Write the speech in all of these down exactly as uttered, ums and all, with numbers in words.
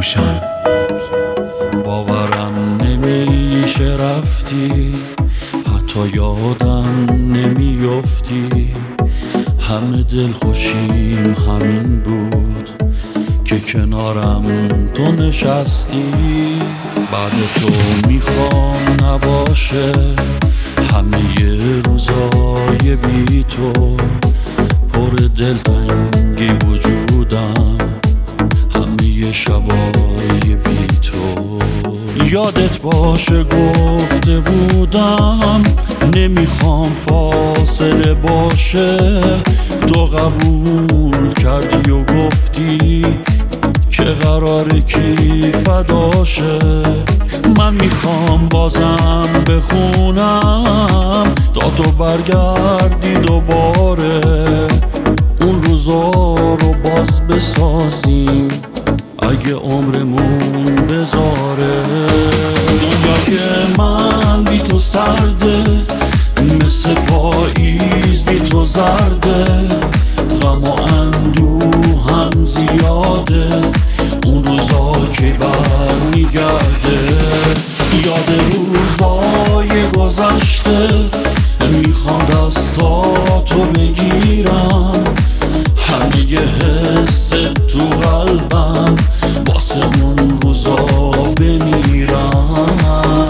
پوشان. باورم نمیشه رفتی، حتی یادم نمیافتی. همه دل خوشیم همین بود که کنارم تو نشستی. بعد تو میخوام نباشه همه روزای بی تو. پر دلتنگی وجودم همه شبای بی تو. یادت باشه گفته بودم نمیخوام فاصله باشه. تو قبول کردی و گفتی که قراره کی فداشه. من میخوام بازم بخونم تا تو برگردی دوباره. اون روزا رو باز بسازیم اگه عمرمون بذاره. دنیای من بی تو سرده، مثل پاییز بی تو زرده. غم و اندوه هم زیاده، اون روزا که بر میگرده. یاد روزای گذشته میخوام دستاتو بگیرم. همه یه حس تو قلبم واسه اون روزا بمیرم.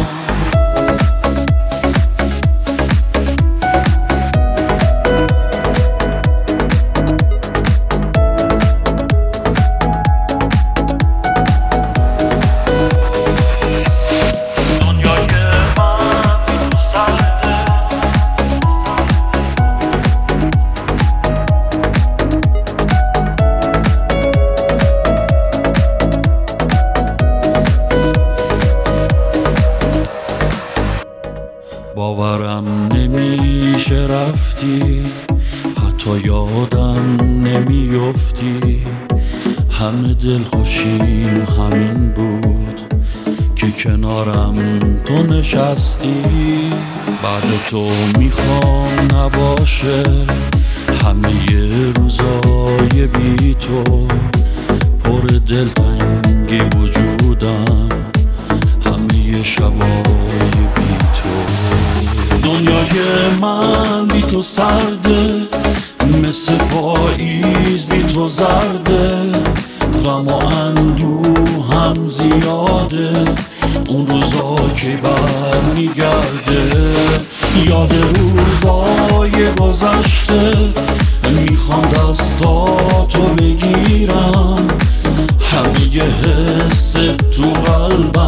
باورم نمیشه رفتی، حتی یادم نمیافتی. همه دل خوشیم همین بود که کنارم تو نشستی. بعد تو میخوام نباشه همه روزای بی تو. پر دلتنگی وجودم همه شبای بی تو. دنیای من بی تو سرده، مثل پاییز بی تو زرده. غم و اندوه هم زیاده، اون روزا که بر میگرده. یاد روزای گذشته میخوام دستاتو بگیرم. همه یه حس تو قلبم